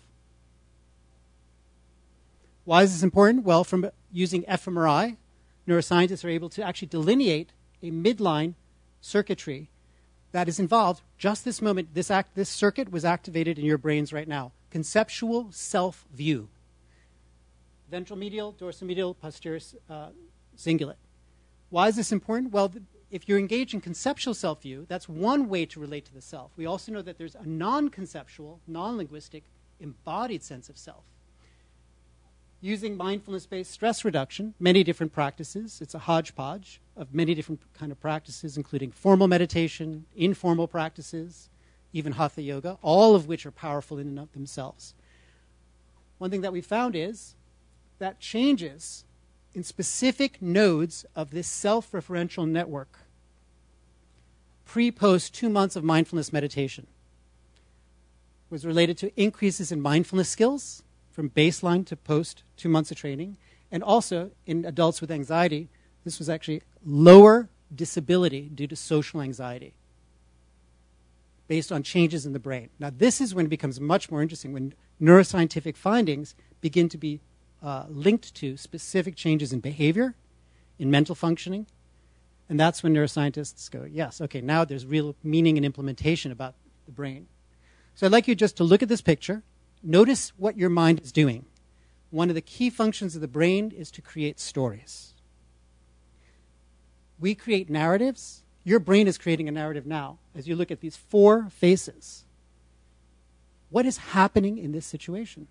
Why is this important? Well, from using fMRI, neuroscientists are able to actually delineate a midline circuitry that is involved just this moment. This, act, this circuit was activated in your brains right now. Conceptual self-view. Ventral medial, dorsomedial, posterior uh, cingulate. Why is this important? Well, th- if you're engaged in conceptual self-view, that's one way to relate to the self. We also know that there's a non-conceptual, non-linguistic, embodied sense of self. Using mindfulness-based stress reduction, many different practices. It's a hodgepodge of many different kind of practices, including formal meditation, informal practices, even hatha yoga, all of which are powerful in and of themselves. One thing that we found is that changes in specific nodes of this self-referential network pre-post two months of mindfulness meditation was related to increases in mindfulness skills from baseline to post two months of training, and also in adults with anxiety, this was actually lower disability due to social anxiety based on changes in the brain. Now, this is when it becomes much more interesting, when neuroscientific findings begin to be uh, linked to specific changes in behavior, in mental functioning, and that's when neuroscientists go, yes, okay, now there's real meaning and implementation about the brain. So I'd like you just to look at this picture. Notice what your mind is doing. One of the key functions of the brain is to create stories. We create narratives. Your brain is creating a narrative now as you look at these four faces. What is happening in this situation?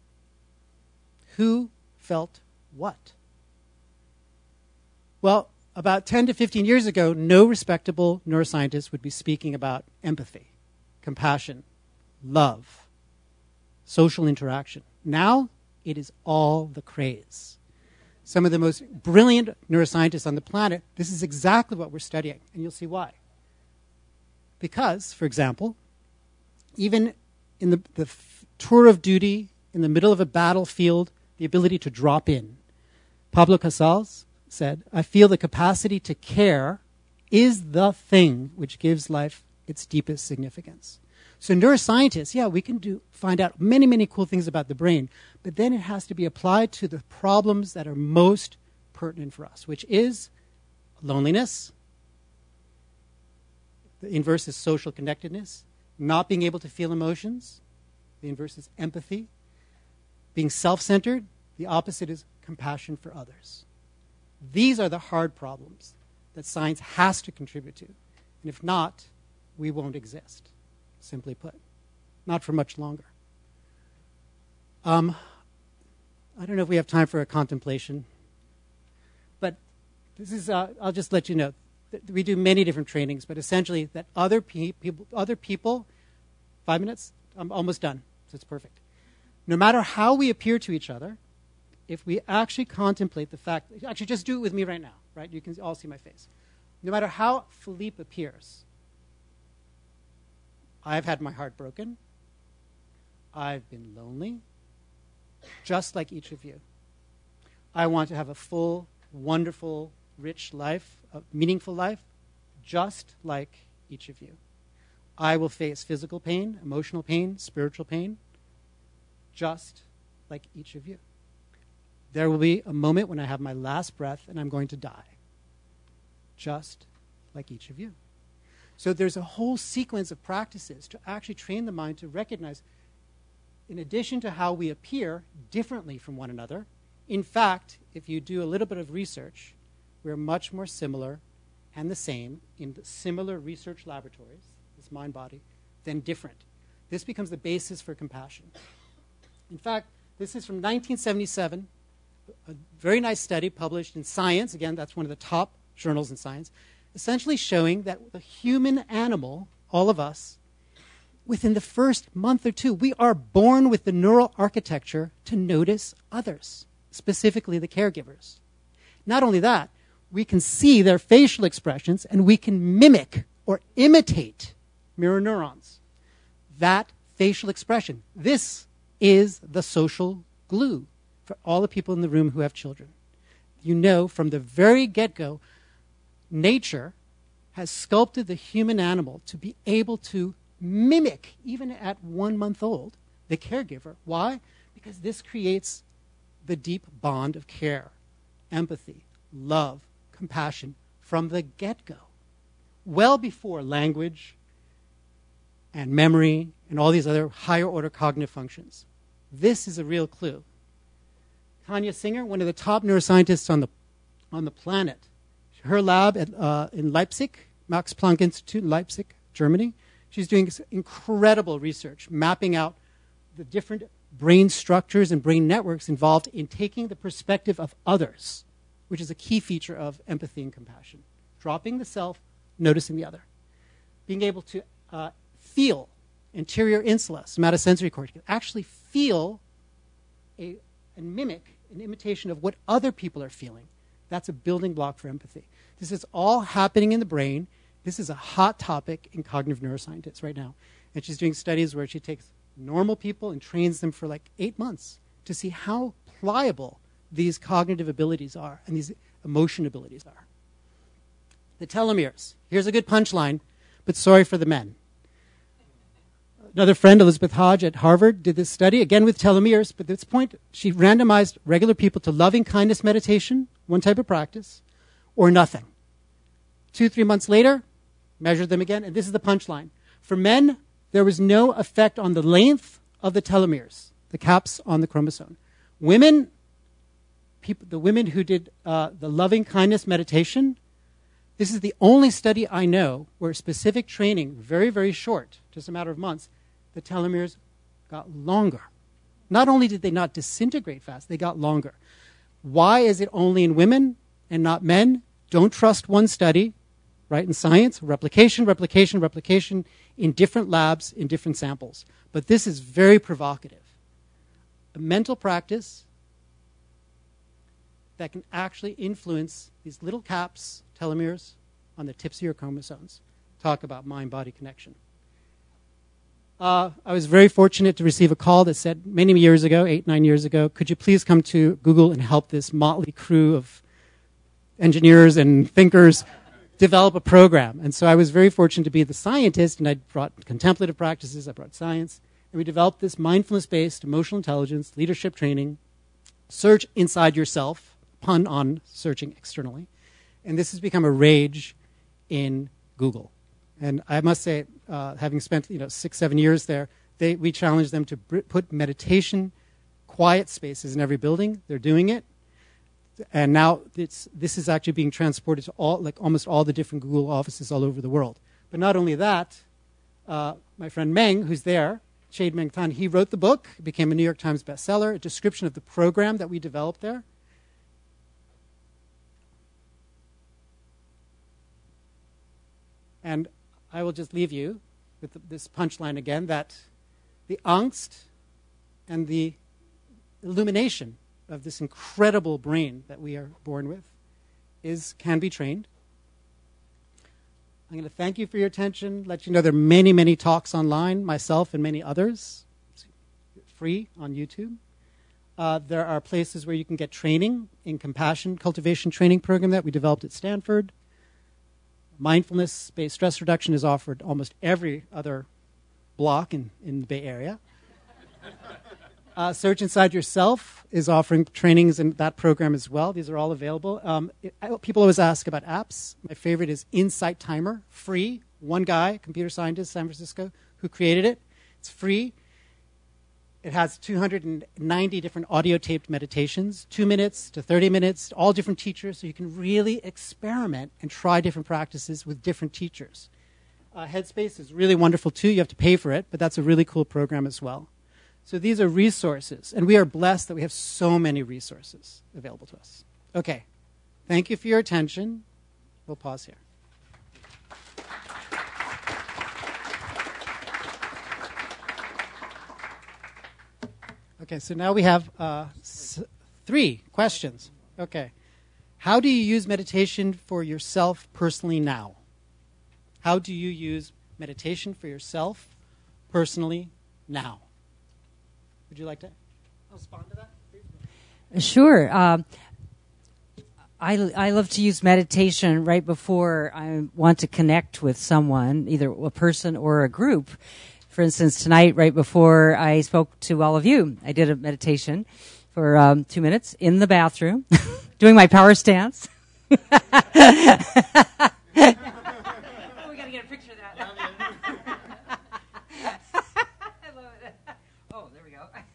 Who felt what? Well, about ten to fifteen years ago, no respectable neuroscientist would be speaking about empathy, compassion, love, social interaction. Now, it is all the craze. Some of the most brilliant neuroscientists on the planet, this is exactly what we're studying, and you'll see why. Because, for example, even in the, the f- tour of duty, in the middle of a battlefield, the ability to drop in. Pablo Casals said, I feel the capacity to care is the thing which gives life its deepest significance. So neuroscientists, yeah, we can do find out many, many cool things about the brain, but then it has to be applied to the problems that are most pertinent for us, which is loneliness. The inverse is social connectedness, not being able to feel emotions. The inverse is empathy. Being self-centered, the opposite is compassion for others. These are the hard problems that science has to contribute to. And if not, we won't exist, simply put. Not for much longer. Um, I don't know if we have time for a contemplation, but this is, uh, I'll just let you know, that we do many different trainings, but essentially that other pe- people, other people, five minutes, I'm almost done, so it's perfect. No matter how we appear to each other, if we actually contemplate the fact, actually just do it with me right now, right? You can all see my face. No matter how Philippe appears, I've had my heart broken. I've been lonely, just like each of you. I want to have a full, wonderful, rich life, a meaningful life, just like each of you. I will face physical pain, emotional pain, spiritual pain, just like each of you. There will be a moment when I have my last breath and I'm going to die, just like each of you. So there's a whole sequence of practices to actually train the mind to recognize, in addition to how we appear differently from one another, in fact, if you do a little bit of research, we're much more similar and the same in the similar research laboratories, this mind-body, than different. This becomes the basis for compassion. In fact, this is from nineteen seventy-seven, a very nice study published in Science. Again, that's one of the top journals in science, essentially showing that the human animal, all of us, within the first month or two, we are born with the neural architecture to notice others, specifically the caregivers. Not only that, we can see their facial expressions and we can mimic or imitate mirror neurons. That facial expression, this is the social glue for all the people in the room who have children. You know from the very get-go, nature has sculpted the human animal to be able to mimic, even at one month old, the caregiver. Why? Because this creates the deep bond of care, empathy, love, compassion from the get-go, well before language and memory and all these other higher order cognitive functions. This is a real clue. Tanya Singer, one of the top neuroscientists on the on the planet, her lab at, uh, in Leipzig, Max Planck Institute in Leipzig, Germany, she's doing incredible research, mapping out the different brain structures and brain networks involved in taking the perspective of others, which is a key feature of empathy and compassion. Dropping the self, noticing the other. Being able to uh, feel anterior insula, somatosensory cortex, actually feel a, and mimic an imitation of what other people are feeling. That's a building block for empathy. This is all happening in the brain. This is a hot topic in cognitive neuroscience right now. And she's doing studies where she takes normal people and trains them for like eight months to see how pliable these cognitive abilities are and these emotion abilities are. The telomeres. Here's a good punchline, but sorry for the men. Another friend, Elizabeth Hodge at Harvard, did this study, again with telomeres, but at this point, she randomized regular people to loving kindness meditation, one type of practice, or nothing. Two, three months later, measured them again, and this is the punchline. For men, there was no effect on the length of the telomeres, the caps on the chromosome. Women, people, the women who did uh, the loving kindness meditation, this is the only study I know where specific training, very, very short, just a matter of months, the telomeres got longer. Not only did they not disintegrate fast, they got longer. Why is it only in women and not men? Don't trust one study, right? In science, replication, replication, replication in different labs, in different samples. But this is very provocative. A mental practice that can actually influence these little caps, telomeres, on the tips of your chromosomes. Talk about mind-body connection. Uh, I was very fortunate to receive a call that said many years ago, eight, nine years ago, could you please come to Google and help this motley crew of engineers and thinkers develop a program? And so I was very fortunate to be the scientist, and I brought contemplative practices, I brought science, and we developed this mindfulness-based emotional intelligence, leadership training, search inside yourself, pun on searching externally. And this has become a rage in Google. And I must say, uh, having spent you know six, seven years there, they, we challenged them to br- put meditation, quiet spaces in every building. They're doing it, and now it's, this is actually being transported to all, like almost all the different Google offices all over the world. But not only that, uh, my friend Meng, who's there, Chade Meng Tan, he wrote the book. It became a New York Times bestseller. A description of the program that we developed there. And I will just leave you with the, this punchline again, that the angst and the illumination of this incredible brain that we are born with is can be trained. I'm going to thank you for your attention, let you know there are many, many talks online, myself and many others, free on YouTube. Uh, there are places where you can get training in compassion cultivation training program that we developed at Stanford. Mindfulness-based stress reduction is offered almost every other block in, in the Bay Area. Uh, Search Inside Yourself is offering trainings in that program as well. These are all available. Um, it, I, people always ask about apps. My favorite is Insight Timer, free. One guy, computer scientist, San Francisco, who created it. It's free. It has two hundred ninety different audio-taped meditations, two minutes to thirty minutes, all different teachers, so you can really experiment and try different practices with different teachers. Uh, Headspace is really wonderful, too. You have to pay for it, but that's a really cool program as well. So these are resources, and we are blessed that we have so many resources available to us. Okay. Thank you for your attention. We'll pause here. Okay, so now we have uh, s- three questions. Okay. How do you use meditation for yourself personally now? How do you use meditation for yourself personally now? Would you like to respond to that, please? Sure. Um, I, I love to use meditation right before I want to connect with someone, either a person or a group. For instance, tonight, right before I spoke to all of you, I did a meditation for um, two minutes in the bathroom, doing my power stance. Oh, we got to get a picture of that. I love it. Oh, there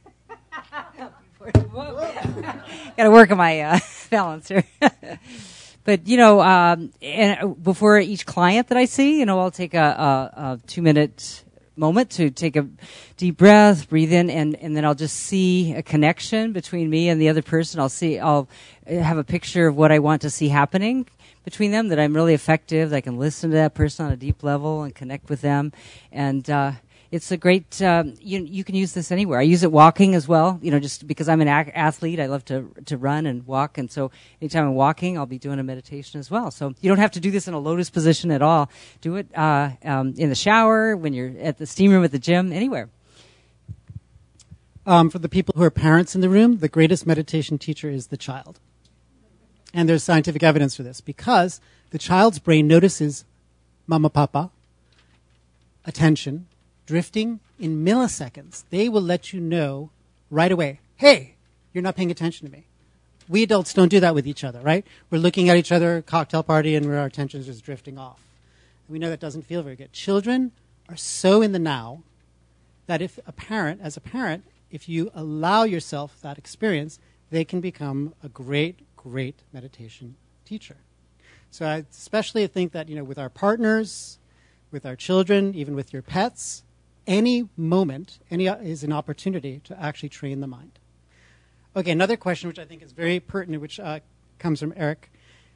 we go. Got to work on my uh, balance here. But, you know, um, and before each client that I see, you know, I'll take a, a, a two-minute moment to take a deep breath, breathe in, and, and then I'll just see a connection between me and the other person. I'll see, I'll have a picture of what I want to see happening between them, that I'm really effective, that I can listen to that person on a deep level and connect with them. And uh, it's a great, um, you you can use this anywhere. I use it walking as well, you know, just because I'm an ac- athlete. I love to to run and walk. And so anytime I'm walking, I'll be doing a meditation as well. So you don't have to do this in a lotus position at all. Do it uh, um, in the shower, when you're at the steam room at the gym, anywhere. Um, for the people who are parents in the room, the greatest meditation teacher is the child. And there's scientific evidence for this, because the child's brain notices mama, papa, attention, drifting in milliseconds. They will let you know right away, hey, you're not paying attention to me. We adults don't do that with each other, right? We're looking at each other, cocktail party, and our attention is just drifting off. We know that doesn't feel very good. Children are so in the now that if a parent, as a parent, if you allow yourself that experience, they can become a great, great meditation teacher. So I especially think that, you know, with our partners, with our children, even with your pets, any moment any is an opportunity to actually train the mind. Okay, another question which I think is very pertinent, which uh, comes from Eric.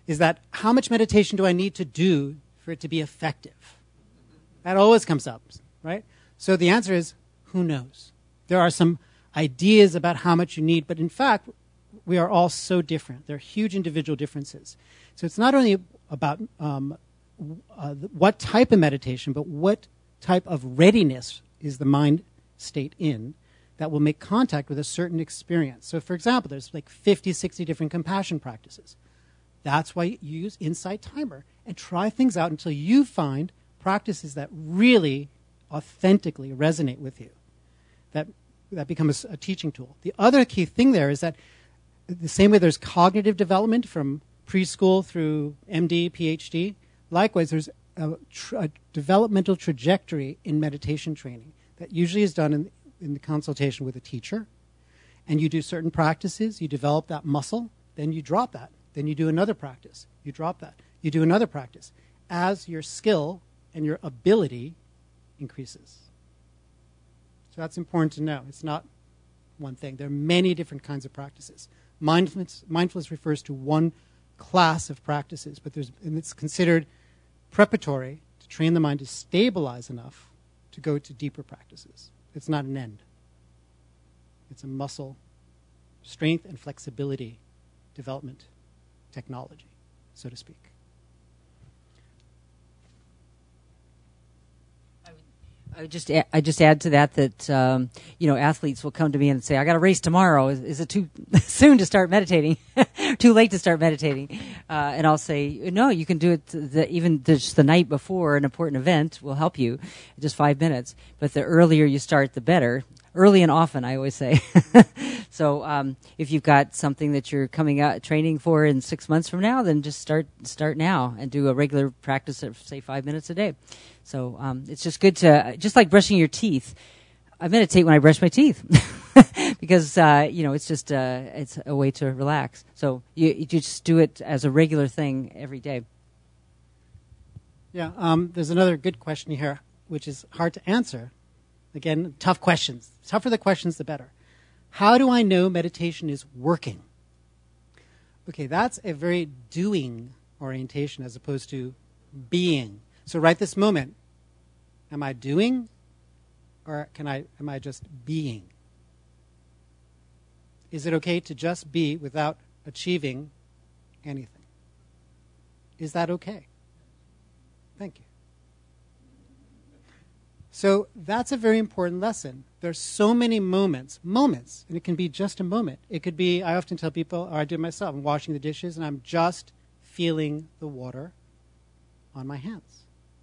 is that how much meditation do I need to do for it to be effective? That always comes up, right? So the answer is, who knows? There are some ideas about how much you need, but in fact, we are all so different. There are huge individual differences. So it's not only about um, uh, what type of meditation, but what type of readiness is the mind state in that will make contact with a certain experience. So for example, there's like fifty, sixty different compassion practices. That's why you use Insight Timer and try things out until you find practices that really authentically resonate with you. That that becomes a, a teaching tool. The other key thing there is that the same way there's cognitive development from preschool through M D, P H D, likewise there's a, tr- a developmental trajectory in meditation training that usually is done in, in the consultation with a teacher. And you do certain practices, you develop that muscle, then you drop that. Then you do another practice, you drop that. You do another practice as your skill and your ability increases. So that's important to know. It's not one thing. There are many different kinds of practices. Mindfulness, mindfulness refers to one class of practices, but there's, and it's considered preparatory to train the mind to stabilize enough to go to deeper practices. It's not an end. It's a muscle strength and flexibility development technology, so to speak. I would just add, I just add to that that um, you know, athletes will come to me and say, "I got a race tomorrow. Is, is it too soon to start meditating? Too late to start meditating?" Uh, and I'll say, "No, you can do it the, even just the night before an important event will help you, just five minutes. But the earlier you start, the better. Early and often, I always say." So um, if you've got something that you're coming out training for in six months from now, then just start start now and do a regular practice of, say, five minutes a day. So um, it's just good to, just like brushing your teeth. I meditate when I brush my teeth because, uh, you know, it's just uh, it's a way to relax. So you, you just do it as a regular thing every day. Yeah, um, there's another good question here, which is hard to answer. Again, tough questions. The tougher the questions, the better. How do I know meditation is working? Okay, that's a very doing orientation as opposed to being. So right this moment, am I doing or can I am I just being? Is it okay to just be without achieving anything? Is that okay? Thank you. So that's a very important lesson. There's so many moments, moments, and it can be just a moment. It could be, I often tell people, or I do it myself, I'm washing the dishes and I'm just feeling the water on my hands.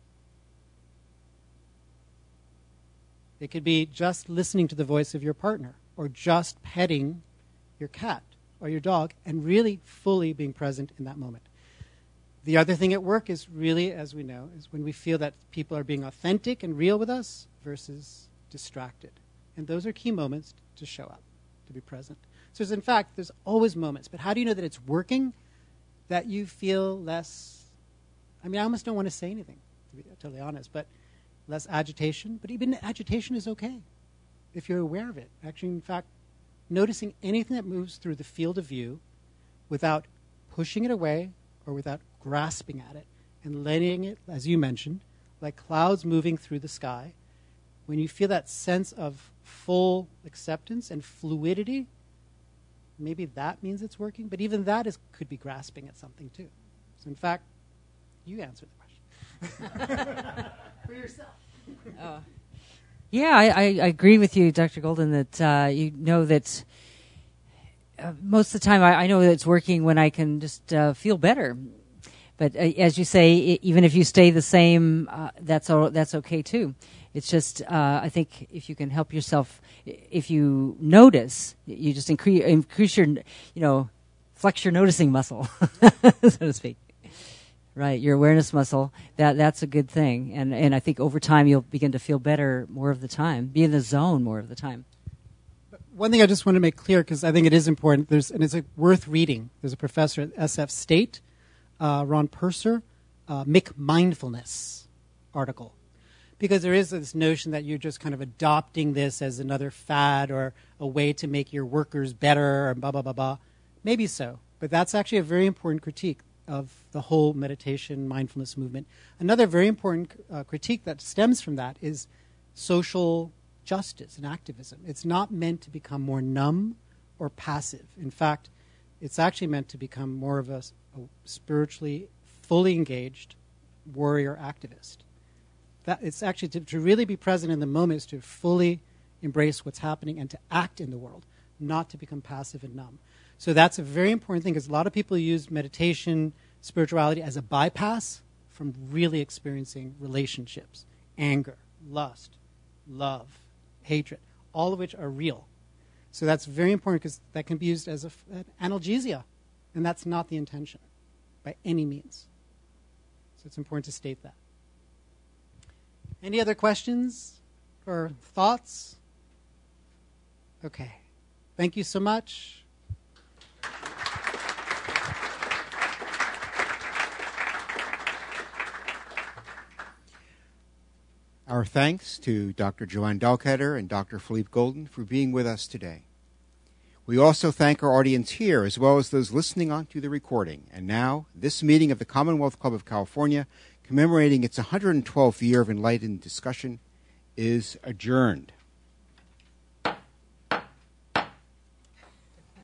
It could be just listening to the voice of your partner or just petting your cat or your dog and really fully being present in that moment. The other thing at work is really, as we know, is when we feel that people are being authentic and real with us versus distracted. And those are key moments to show up, to be present. So there's, in fact, there's always moments. But how do you know that it's working, that you feel less, I mean, I almost don't want to say anything, to be totally honest, but less agitation. But even agitation is okay if you're aware of it. Actually, in fact, noticing anything that moves through the field of view without pushing it away or without grasping at it and letting it, as you mentioned, like clouds moving through the sky. When you feel that sense of full acceptance and fluidity, maybe that means it's working, but even that is could be grasping at something too. So in fact, you answered the question. For yourself. Uh, yeah, I, I, I agree with you, Doctor Golden, that uh, you know that uh, most of the time I, I know that it's working when I can just uh, feel better. But uh, as you say, I, even if you stay the same, uh, that's all, that's okay too. It's just, uh, I think if you can help yourself, if you notice, you just increase, increase your, you know, flex your noticing muscle, so to speak. Right, your awareness muscle, that that's a good thing. And and I think over time you'll begin to feel better more of the time, be in the zone more of the time. One thing I just want to make clear, because I think it is important, there's and it's a, worth reading. There's a professor at S F State, uh, Ron Purser, uh, McMindfulness article. Because there is this notion that you're just kind of adopting this as another fad or a way to make your workers better or blah, blah, blah, blah. Maybe so. But that's actually a very important critique. of the whole meditation mindfulness movement. Another very important uh, critique that stems from that is social justice and activism. It's not meant to become more numb or passive. In fact, it's actually meant to become more of a, a spiritually fully engaged warrior activist. That it's actually to, to really be present in the moment is to fully embrace what's happening and to act in the world, not to become passive and numb. So that's a very important thing, because a lot of people use meditation, spirituality as a bypass from really experiencing relationships, anger, lust, love, hatred, all of which are real. So that's very important, because that can be used as a, an analgesia, and that's not the intention by any means. So it's important to state that. Any other questions or thoughts? Okay. Thank you so much. Our thanks to Doctor Joanne Dahlketter and Doctor Philippe Golden for being with us today. We also thank our audience here, as well as those listening on to the recording. And now, this meeting of the Commonwealth Club of California, commemorating its one hundred twelfth year of enlightened discussion, is adjourned.